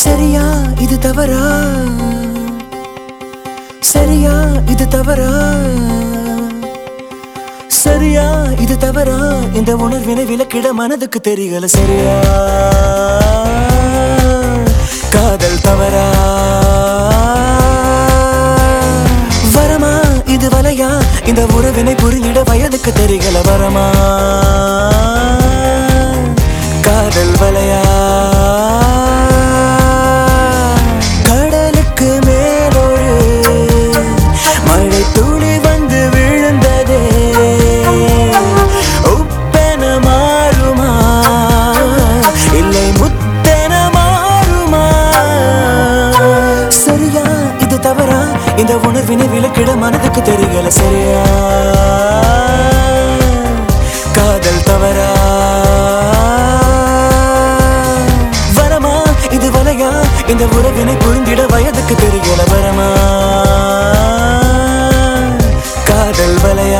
சரியா இது தவறா, சரியா இது தவறா, சரியா இது தவறா, இந்த உணர்வினை விலக்கிட மனதுக்கு தெரியல. சரியா காதல் தவறா, வரமா இது வலையா, இந்த உறவினை புரிந்திட வயதுக்கு தெரியல. வரமா காதல் வலையா, கடலுக்கு மேலொரு மழை துளி வந்து விழுந்ததே, உப்பென மாறுமா இல்லை முத்தென மாறுமா? சரியா இது தவறா, இந்த உணர்வினை விலக்கிட மனதுக்கு தெரியல. சரியா காதல் தவறா, வரமா இது வலையா, இந்த உறவினை புரிந்திட வயதுக்கு தெரியல. வரமா காதல் வலையா,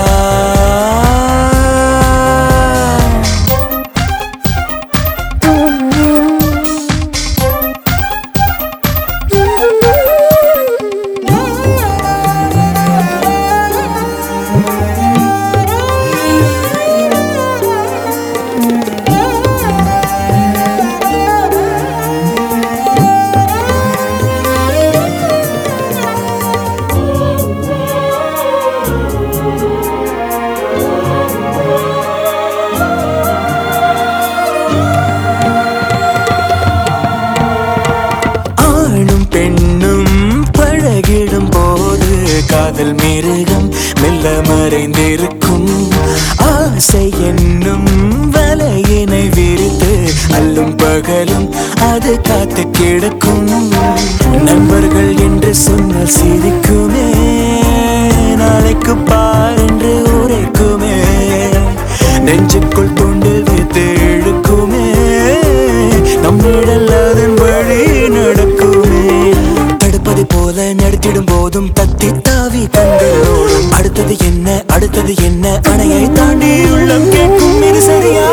காதல் மிருகம் மெல்ல மறைந்திருக்கும், ஆசை என்னும் வலையினை விரித்து அல்லும் பகலும் அது காத்து கிடக்கும். நண்பர்கள் என்று சொன்னால் சிரிக்குமே, நாளைக்கு பார் என்று உரைக்குமே, நெஞ்சுக்குள் துண்டில் வைத்து இழுக்குமே, நம்மிடல் அதன் வழி நடக்குமே. தடுப்பது போல நடத்திடும் போதும் தத்தி தாவி கண்களோடும், அடுத்தது என்ன அடுத்தது என்ன, அணையை தாண்டி உள்ளம் கேட்கும். இது சரியா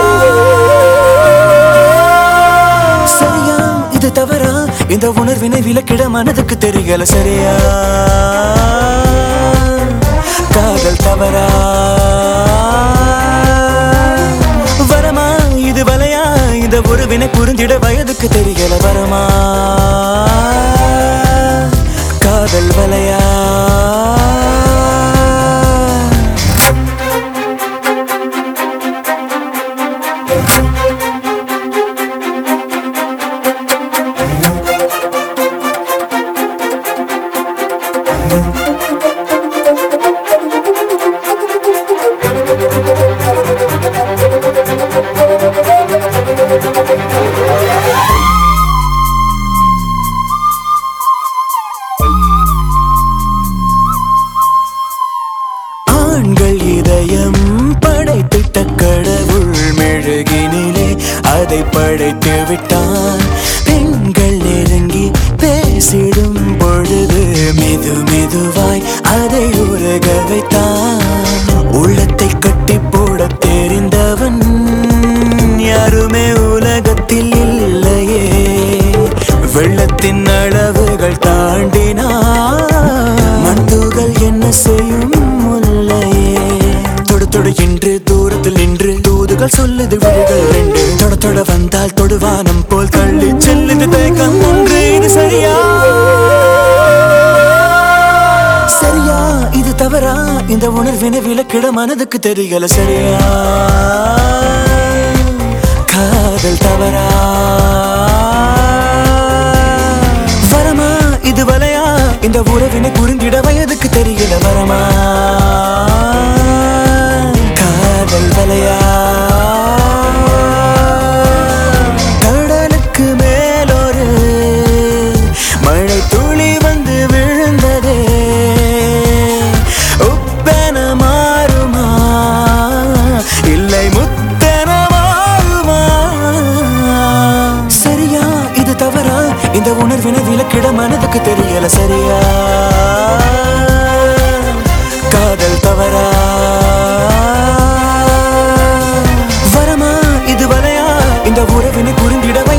சரியா இது தவறா, இந்த உணர்வினை விலக்கிட மனதுக்கு தெரியல. சரியா காதல் தவறா, வரமா இது வலையா, இந்த உறவினை புரிந்திட வயதுக்கு தெரியல. வரமா காதல் வலையா, ஆண்கள் இதயம் படைத்திட்ட கடவுள் மெழுகினிலே அதை படைத்து விட்டான். பெண்கள் நெருங்கி பேசிடும் பொழுது மெது மெதுவாய் அதை உருக வைத்தான். உள்ளத்தை கட்டி போட தெரிந்தவன் யாருமே உலகத்தில் இல்லையே, வெள்ளத்தின் அளவுகள் தாண்டினான் மண்துகள் என்ன செய்யும் முல்லையே. தொடு தொடு என்று தூரத்தில் நின்று தூதுகள் சொல்லுது விழிகள் ரெண்டு, தொட தொட வந்தால் தொடுவானம் போல் தள்ளி செல்லுது தேக்கம் ஒன்று. இது சரியா சரியா இது தவறா, இந்த உணர்வினை விலக்கிட மனதுக்கு தெரியல. சரியா காதல் தவறா, வரமா இது வலையா, இந்த உறவினை புரிந்திட வயதுக்கு தெரியல. வரமா காதல் வலையா, கடலுக்கு மேலொரு மழை துளி வந்து விழுந்ததே, உப்பென மாறுமா இல்லை முத்தென மாறுமா? சரியா இது தவறா, இந்த உணர்வினை விலக்கிட மனதுக்கு தெரியல. சரியா காதல் தவறா, வரமா இது வலையா, இந்த உறவினை புரிந்திட